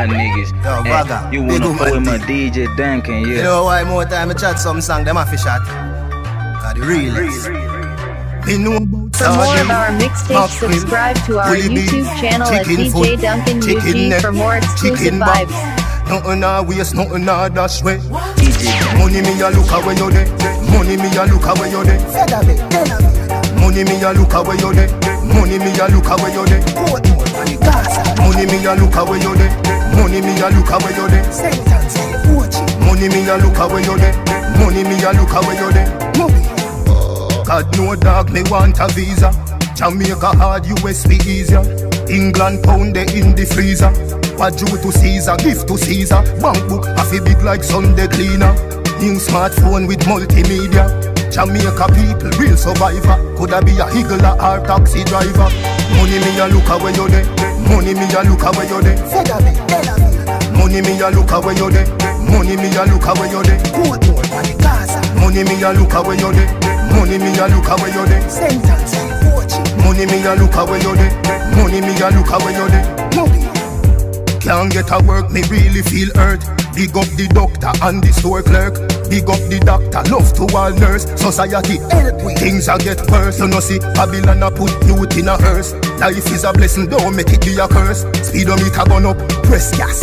y'all niggas. Yo, Vaga, you wanna play with my DJ Duncan, yeah. You know why more time I chat some song, them have to shot. Got the realest. For more of our mixtapes, subscribe to our YouTube channel at DJ Duncan UG for more exclusive vibes. Nothing a waste, nothing a dash way. Money me a look away you dey. Money me a look away you dey. Money me a look away you dey. Money me a look away you dey. Money me a look away you dey. Money me a look away you dey. Money me a look away you dey. Money me a look away you dey. God no dog, me want a visa. Jamaica hard, US be easier. England pound they in the freezer. What due to Caesar, gift to Caesar. Bank book half a big like Sunday cleaner. New smartphone with multimedia. Jamaica people, real survivor. Coulda be a higgler or taxi driver. Money me a look away you dey. Money me a look away you dey. Money me a look away you dey. Money me a look away you dey. Money me a look away you dey. Money me a look away you dey. Money me a look away you dey. Money me a look away you dey. Can't get a work, me really feel hurt. Big up the doctor and the store clerk. Big up the doctor, love to all nurse. Society, things a get worse. You know see, Babylon a put youth in a hearse. Life is a blessing, don't make it be a curse. Speedometer gone up, press gas.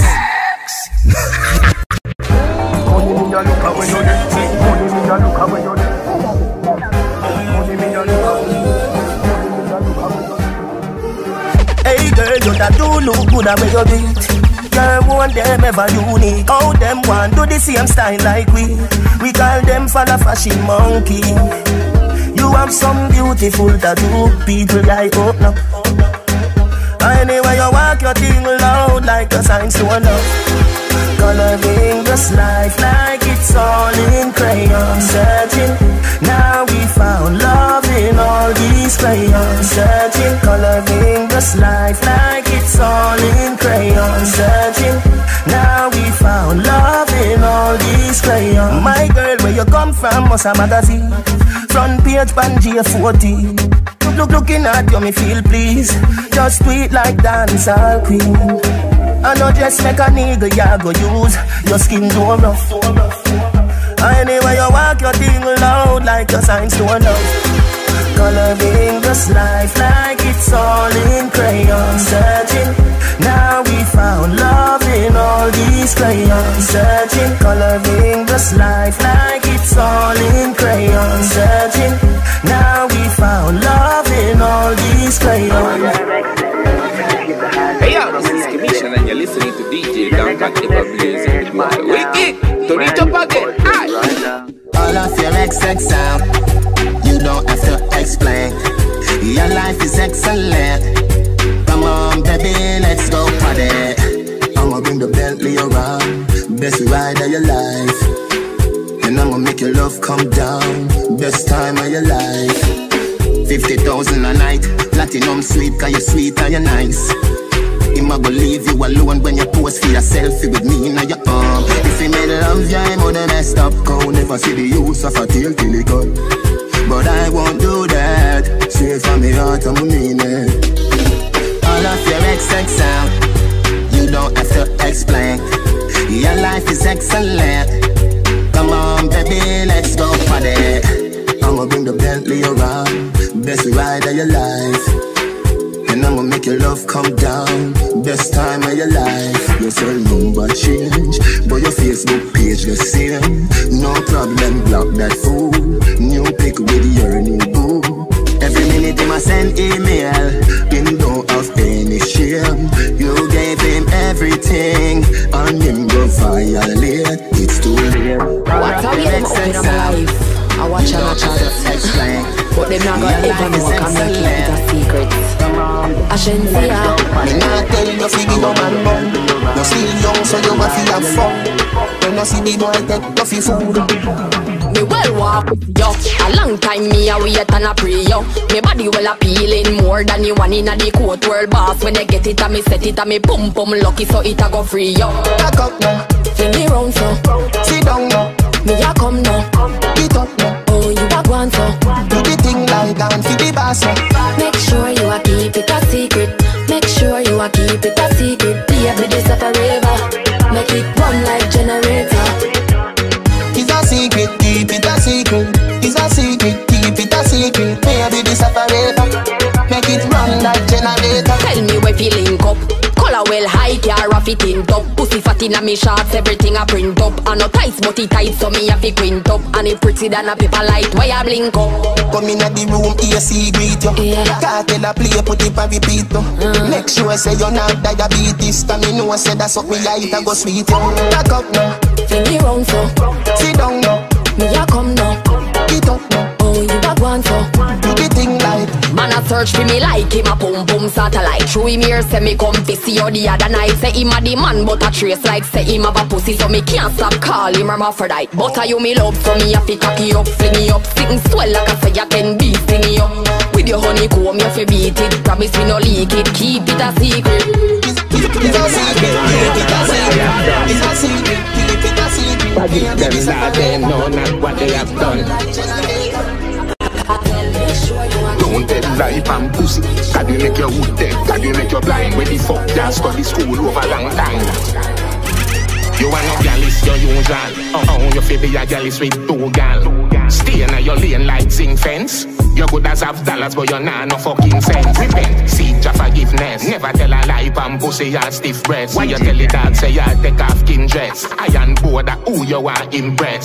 Money me a look away you dey. Money me a look away you dey. Money me a look away you dey. Hey girl, you that do look good at where you beat. Girl, want them ever unique. How them want do the same style like we. We call them for the fashion monkey. You have some beautiful tattoo, people like open up. Anyway you walk your thing loud like a sign to a love. Coloring this life like it's all in crayon. Searching, now we found love in all these crayons. Searching, coloring this life like it's all in crayon. Searching, now we found love in all these crayons. My girl, where you come from, must a magazine. Front page, Pangea 40. Looking at you, me feel please. Just tweet like dancehall queen. I know just make a nigga ya go use. Your skin so rough. Anyway you walk your thing loud like a signs to a love. Coloring this life like it's all in crayon. Searching, now we found love in all these crayons. Searching, coloring this life like it's all in crayon. Searching, now we found love in all these crayons. Hey yo, this is Commission and you're listening to DJ Duncan Ever Blazing with Wiki. Turn it up again. Aye. All of your XX sound, you don't have to explain. Your life is excellent. Come on, baby, let's go party. I'ma bring the Bentley around, best ride of your life. And I'ma make your love come down, best time of your life. 50,000 a night, platinum sweet, cause you're sweet and you're nice. I'ma go leave you alone when you pose for your selfie with me in your arm. If you made love, yeah, I'm on the messed up. Can't never see the use of a tail till it cut. But I won't do that. Straight from the heart, I'm mean it. All of your XX sound, you don't have to explain. Your life is excellent. Come on, baby, let's go party. I'ma bring the Bentley around, best ride of your life. And I'ma make your love come down, best time of your life. Your cell number change, but your Facebook page the same. No problem, block that fool. New pic with your new boo. Every minute him a send email, him don't have any shame. You gave him everything, and him go violate. It's too late. What have you been open up life? I watch and watch explain. But them not gonna ever know I can keep it a secret. I shouldn't see ya. Me not tell you fi give no man bun. You still young so you have to have fun. When you see the boy take you fi food. Me well walk with yo. A long time me a wait and a pray yo. Me body well appealing more than the one inna the court world boss. When I get it and me set it and me pum lucky so it a go free yo. Back up now, fling me round so. Sit down now, me a come now. Get up now. Oh you a go on so. Do the thing like and fi the boss now. Make sure you a keep it a secret. Make sure you a keep it a secret. Baby this a forever. car a fitting top. Pussy fat inna me shorts, everything a print up. And no tights but it tight so me a fi quint up. And it pretty than a paper light, why a blink up? Come inna the room, AC greet you. Can't tell a play, put it on repeat you. Make sure say you're not diabetes. Cause me know say that's what me like, I go sweet you. Back up now, fling me round so. Sit down now, me a come now. Get up now, oh you a want for. Do the thing like man a search for me like him a pum pum satellite. Through him here say me come to see you the other night. Say him a the man but a trace like say him have a pussy. So me can't stop call him hermaphrodite. But a you me love so me a fi cocky up, fling me up. Sitting swell like a say you can be sting up. With your honeycomb you fi beat it. Promise me no leak it, keep it a secret. It's a secret, keep it a secret. It's a secret, keep it a secret. But if them not them know not what they have done. Don't tell life and pussy. God you make your wood dead, God you make your blind. When the fuck just study school over long time. You want no gallus, your usual. You feel be a gallus with two gal. Stay in your lane like zinc fence. You good as have dollars, but you're not no fucking sense. Repent, seek your forgiveness. Never tell a lie, and pussy your stiff breast. Why you tell it that say you take off kin dress? Iron board who you want impress.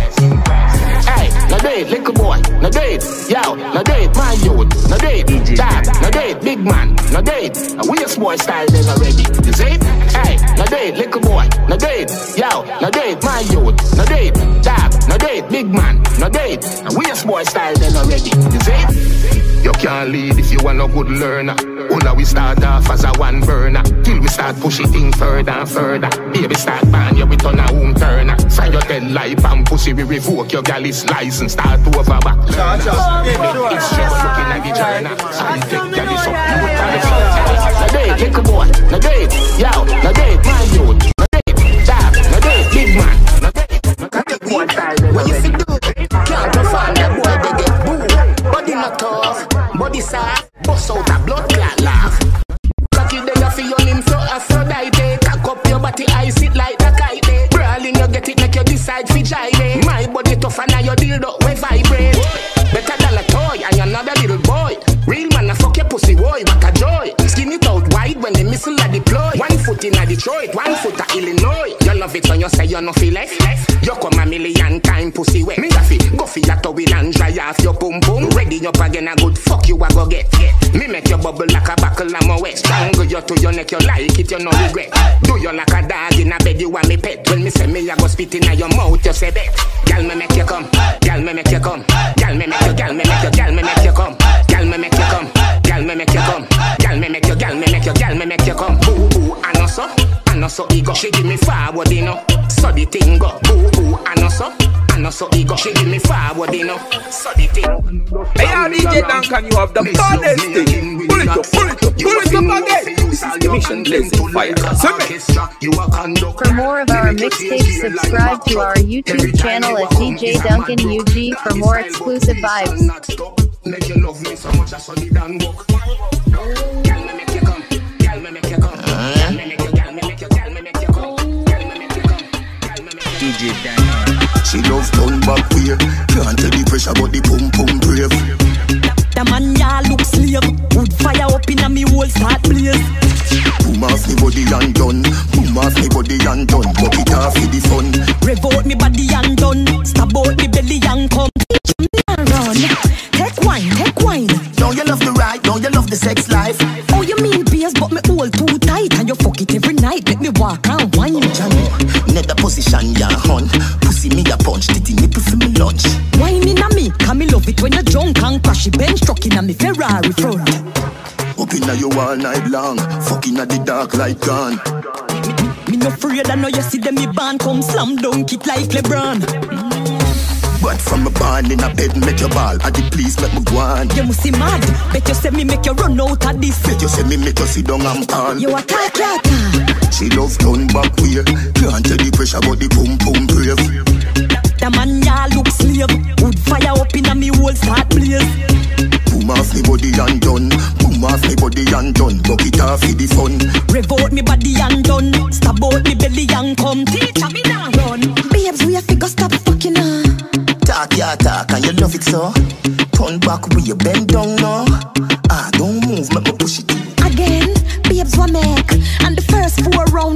Hey, no do it, little boy, no do it. Yo, no do it, my youth, no do it. Dad, no do it, big man, no do it. A waste boy style then already, you see? Hey, no do it, little boy, no do it. Yo, no do it, my youth, no do it. Dad, no do it, big man, no do it. A waste boy style then already, you see? You can't lead if you are no good learner. All we start off as a one burner. Till we start pushing things further and further. Baby start ban you with on a home turner. Find your dead life and pussy we revoke your galley's license. Start over back. It's just looking at the journal. I take galley's up. No date, little boy. No date, yo. No date, my youth. No date, dab. No date, big man. No date. No date, one time. What you fi do? Can't perform that boy they get boo. Body not tough, body soft. Bust out a blood clot laugh. Cocky there you feel your limb so Aphrodite. Cock up your body, ice it like a kite. Brawling you get it, make you decide fi jive. My body tough and now your dildo we vibrate. Better than a toy and you're not a little boy. Real man a fuck your pussy boy, what a joy. Skin it out wide when the missile a deploy. 1 foot in a Detroit, 1 foot a Illinois. You love it when you say you no feel left. You come a million time pussy wet. Me a fi go fi your towel and dry off your pum pum. Ready up again a good fuck you a go get. Me make you bubble like a buckle and my waist. Strangle you to your neck, you like it, you no regret. Do you like a dog in a bed, you want me pet. When me say me a go spit in your mouth, you say bet. Girl me make you come, girl me make you come. Girl me make you, girl me make you, girl me make you come. Girl me make you come, girl me make you come. Girl me make you, girl me make you, girl me make you come. Boo boo, I know so ego. She give me forward, you know. So the thing go. Boo boo, I know so ego. She give me forward, you know. So the thing. Hey, DJ Duncan, you have the baddest thing. Pull it up again. This is the mission blazing fire. For more of our mixtapes, subscribe to our YouTube channel at DJ Duncan UG for more exclusive vibes. Make you love me so much I saw the damn book. Girl me make you come, girl me make you come. Girl me make you, girl me make you, girl me make you come. Girl me make you come, girl me make you. DJ Duncan. She love turn back way. Can't tell the pressure but the pum pum brave. The man ya look slave. Wood fire up in a me whole start blaze. Boom off me body and done. Boom off me body and done. Buck it off for the fun. Rev out me body and done. Stab out me belly and come. Run. Take wine. Don't you love the ride? Don't you love the sex life? Oh, you mean beers, but me hold too tight. And you fuck it every night. Let me walk and wine. Net the position, ya hun. Pussy me a punch. Titty nipple for me lunch. Wine in a me. Can me love it when you drunk and crash it. Bench truck in a me Ferrari front. Up in a you all night long. Fucking at the dark light gone. Me no afraid I know you see them me band come slam dunk it like LeBron. But from a barn in a bed make your ball. I did please make me go on. You must see mad. Bet you say me make you run out of this. Bet you say me make you sit down and pan. You attack. She love turn back way. Can't tell the pressure but the pum pum brave. The man ya look slave. Wood fire up in a me whole start blaze. Boom off me body and done. Boom off me body and done. Buck it off for the fun. Rev out me body and done. Stab out me belly and come. Teacher me now run. Babes we have to go stop fucking her. Talk, and you love it so. Turn back with your bend down now. Don't move, make me push it. Again, babes we make. And the first 4 rounds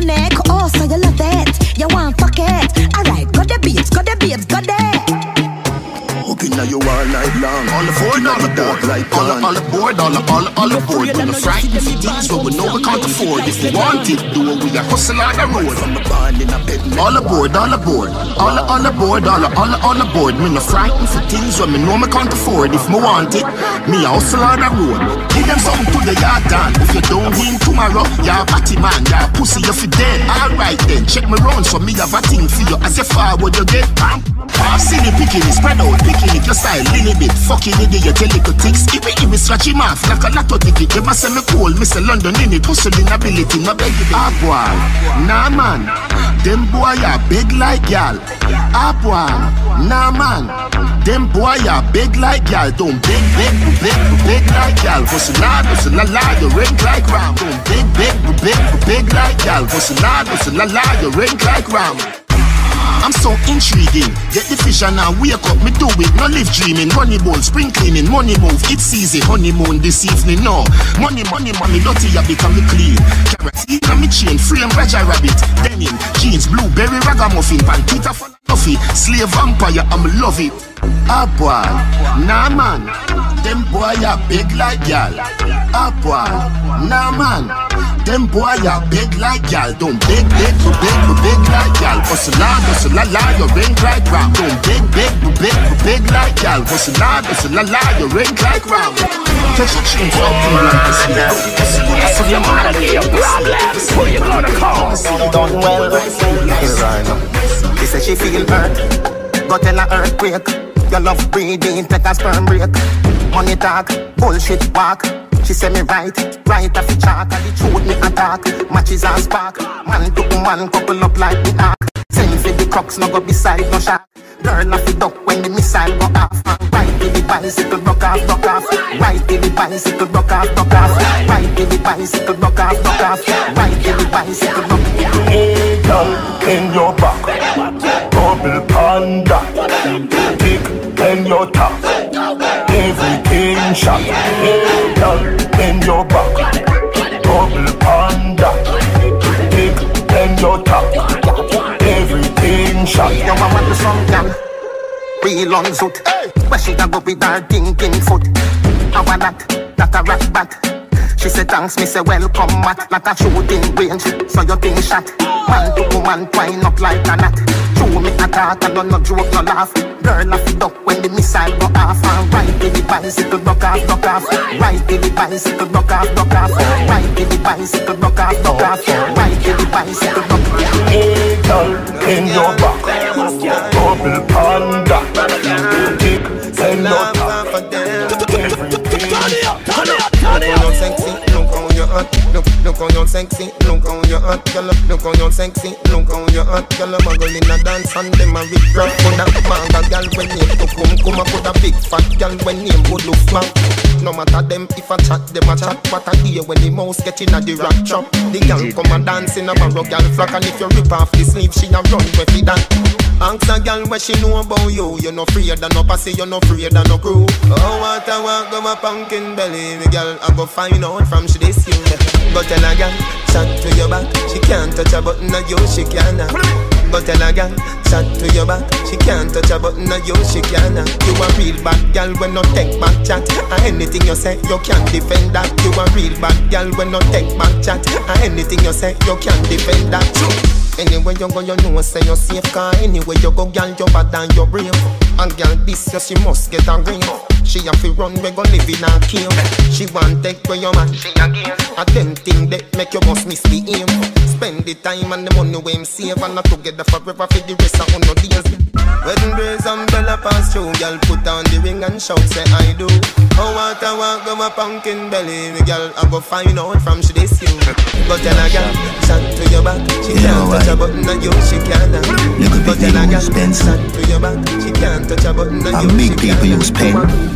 neck. Oh, so you love it. You want fuck it. Alright, got the babes, got the babes, got the. Hooking at you all night long. All aboard, all aboard, like all aboard, all aboard. We're not frightened for things, but we know we can't afford. If we want it, do it, we a hustle on the road. From the band in a bed. All aboard, all aboard, all aboard, all aboard. Me not frightened for things, when me know me can't afford. If me want it, me a hustle on the road. Give them something to the yard done. If you don't win tomorrow, you're a batty man, you're a pussy, you're for dead. Alright then, check me round, so me have a thing for you. As you forward, you get pam. See the picking, spread out, picking it, your style, little bit. Fucking idiot, your little ticks. If we scratch him off, like a lot of ticket. You must say me cool, Mr. London in it. Hustling ability, no beg it. Ah boy, nah man. Them boy are big like y'all. Ah boy, nah man. Them boy are big like y'all. Don't big like y'all. Hustle la la, you ring like ram. Don't big like y'all. Hustle la la, you ring like ram. I'm so intriguing. Get the fish and now wake up, me do it. No live dreaming. Money ball, spring cleaning, money move. It's easy, honeymoon this evening. No, money, dirty, you become clean. Carrots, eat on me chain, frame Raja Rabbit. Denim, jeans, blueberry, ragamuffin, pancita for coffee. Slave vampire, I'm love it. Ah boy, nah man. Them boy are big like y'all. Ah boy, nah man. Them boy are big like y'all. Don't big like y'all. Hustle la la, you ring like ram. Don't big like y'all. Hustle la la, you ring like ram. Catch a change up to like this. So your mother get your problems. Who you gonna call? Done well. She said she feel hurt. Go tell her earthquake. Your love breathing, take a sperm break. Money talk, bullshit walk. She say me right off the chalk. And the truth me attack, matches and spark. Man to woman, couple up like the ark. Send for the crooks, no go beside no shark. Girl off the duck when the missile go off. Ride with the bicycle, broke off. Ride with the bicycle, broke off. Ride with the bicycle, broke off. Ride with the bicycle, broke off. Hey girl, in your back, double panda. Big in your top, everything shot. Hey girl, in your back, double panda. Big in your top, everything shot. Your mama do some gal, real on suit. Where she a go with her thinking foot? How about that a rat bat? She said thanks, me say welcome back. Like a shooting range, so you think shot. Man to woman twine up like a knot. True me attack, I don't no joke, no laugh. Girl off the duck when the missile go off. And ride with the bicycle, broke off. Ride with the bicycle, broke off. Ride with the bicycle, broke off. Ride with the bicycle, broke off. Hey girl, in your back, double panda. Big in your top, everything. Look on your sexy, look on your hot. Look on your sexy, look on your hot. Look on your sexy, look on your hot. Girl, I'm going in a dance and them a rip rap. Put a manga girl when name to come. Put a big fat girl when name would look flat. No matter them if I chat, them a chat. What I hear when the mouse get in a the rap trap. The girl come and dance in a barrow girl flock. And if you rip off the sleeve, she a run with it that. Ask a girl what she know about you. You're not afraid of no pussy, you're not afraid of no crew. Oh, what I want, go my pumpkin belly. Me girl, I go find out from she this you. Go tell a girl, chat to your back. She can't touch a button of you, she can't. Go tell a girl, chat to your back. She can't touch a button of you, she can't. You a real bad girl when no take back chat. And anything you say, you can't defend that. You a real bad girl when no take back chat. And anything you say, you can't defend that. Anywhere you go, you know say you're safe. Cause anywhere you go, girl, you're bad and you're brave. And girl, this year she must get a ring. She have to run, we gon' live in a cave. She want take where your man, she again. A them thing that make you must miss the aim. Spend the time and the money we him save. And not together forever for the rest of no days. Wedding dress umbrella pass through. Girl, put on the ring and shout, say I do. Oh, what I want, go my pumpkin belly. Me girl, I go find out from she this you. Go tell a girl, shot to your back. She can't touch a button on you, she can't. Go tell a girl, shot to your back. She can't touch a button on you, she can't. Big people use pen.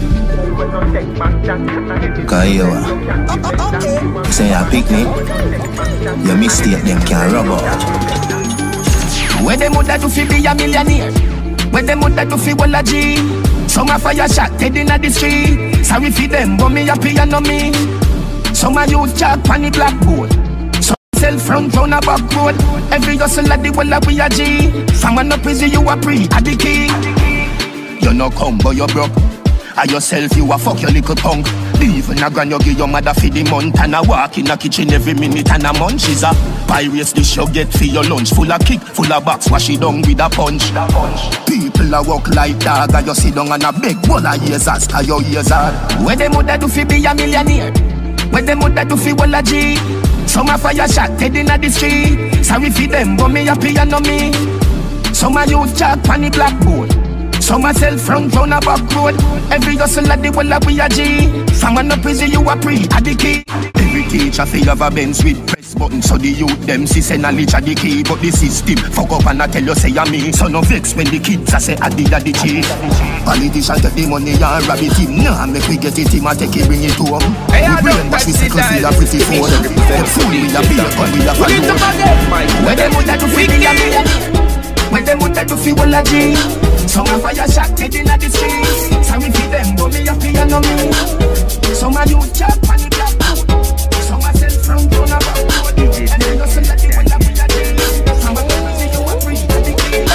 Cause you say a picnic, your mistake them can rub out. Where them woulda do fi be a millionaire? Where them woulda do fi wall a G? Some a fire shot dead inna the street. Sorry fi them, but me happy and no me. Some a youth chalk pon the blackboard. Some say myself front round a back road. Every hustle at the wall we a G. From an up easy you a pre at the key. You no come but you broke. A yourself you a fuck your little punk. Even a grand you give your mother for the month. And a walk in a kitchen every minute and a munch. Is a pirates dish you get for your lunch. Full of kick, full of box, wash it down with a punch. People a walk like dog. And you sit down and a beg one of years as cause your years hard. Where them woulda do fi be a millionaire? Where them woulda do fi wall a G? Some a fire shot dead inna the street. Sorry for them but me happy and no me. Some a youth chalk pan the blackboard. Some a sell front round a back road. Every hustle at the wall we a G. From an up easy you a pre at the key. Every teacher fi have a Benz with press button. So the youth them see say knowledge at the key. But the system fuck up and I tell you say a me. So no vex when the kids a say I did at the G. Politician take the money and grab it him. Nah make we get it him and take it bring it to him. We brainwash we circle fi a pretty phone. Get fool we a beer gun we a fan. Where them woulda do fi be a millionaire? Where them woulda do fi wall a G? Some a fire shot dead inna the street. Sorry for them but me happy and no me. Some a youth chat on the blackboard. Some a sell from down a back road. And they go sell at the wall we a G. Some a go see you a free at the key.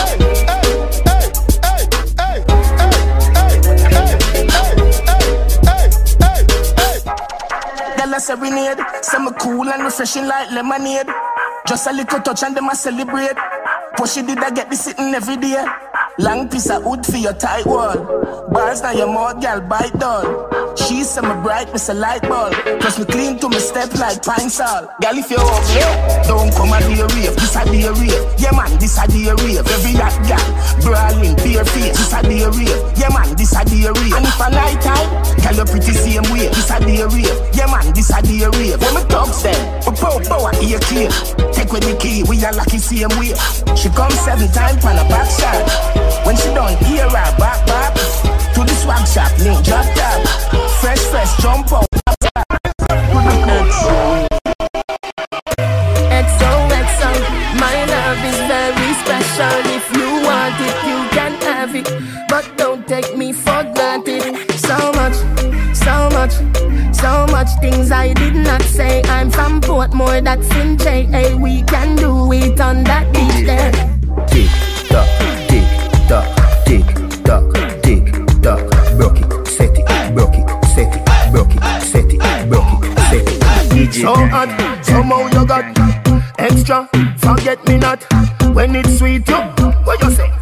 Girl a serenade. Say me cool and refreshing like lemonade. Just a little touch and them a celebrate. Push it did I get this sitting every day. Long piece of wood for your tight wall. Bars now your mouth, girl, bite doll. She say me bright, me say light ball. Plus me clean to me step like pine salt. Girl, if you're up here, don't come a day rave. This a day rave. Yeah man, this a day rave. Every hot girl, brawling, bare face. This a day rave. Yeah man, this a day rave. And if a night time, girl, you pretty same way. This a day rave. Yeah man, this a day rave. When me talks them, we power ear clear. Take with the key, we are lucky same way. She comes 7 times on a back shot. When she done hear her back to the swag shop, link drop top. Fresh, jump out. XOXO, my love is very special. If you want it, you can have it. But don't take me for granted. So much things I did not say. I'm from Portmore, that's in JA. We can do it on that beach there. Tick tock, tick tock, tick tock, tick tock. Broke it, set it, broke it, set it, broke it, set it, broke it, set it. So hot, somehow you got extra, forget me not. When it's sweet, you, what you say?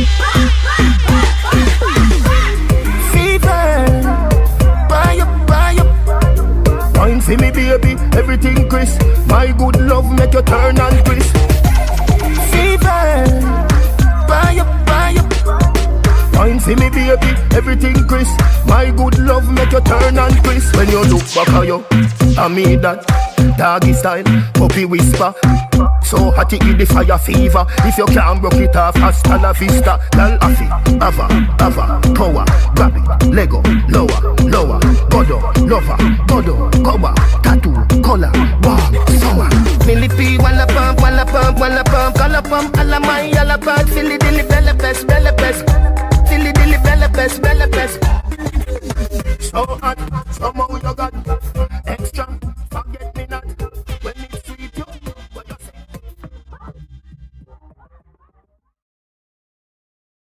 Fever, buy up. Wine for me baby, everything crisp. My good love make you turn and crisp. Fever, buy up. Wine for me baby, everything crisp. My good love make you turn and crisp. When you look back at you, I mean that doggy style, puppy whisper. So hot it give the fire fever. If you can't broke it off, hasta la vista. Lal afi, ava, power, grab it, Lego, lower, godo, lover, godo, cover, tattoo, color, warm, summer. Millipede, walla pump, color pump, alla my, alla bad, Philly dilly, bella pest, Philly dilly, bella pest. So hot, somehow you got